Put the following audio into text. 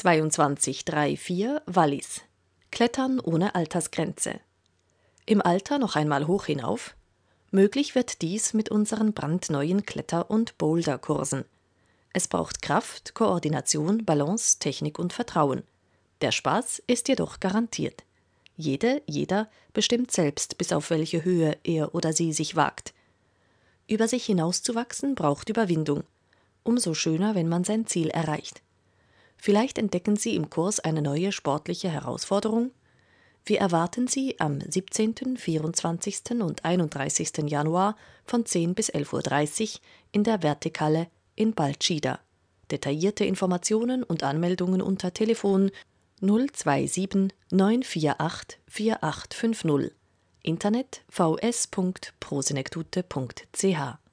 2234 Wallis. Klettern ohne Altersgrenze. Im Alter noch einmal hoch hinauf? Möglich wird dies mit unseren brandneuen Kletter- und Boulderkursen. Es braucht Kraft, Koordination, Balance, Technik und Vertrauen. Der Spaß ist jedoch garantiert. Jeder bestimmt selbst, bis auf welche Höhe er oder sie sich wagt. Über sich hinauszuwachsen braucht Überwindung. Umso schöner, wenn man sein Ziel erreicht. Vielleicht entdecken Sie im Kurs eine neue sportliche Herausforderung? Wir erwarten Sie am 17., 24. und 31. Januar von 10 bis 11:30 Uhr in der Vertikale in Baltschida. Detaillierte Informationen und Anmeldungen unter Telefon 027 948 4850. Internet vs.prosenektute.ch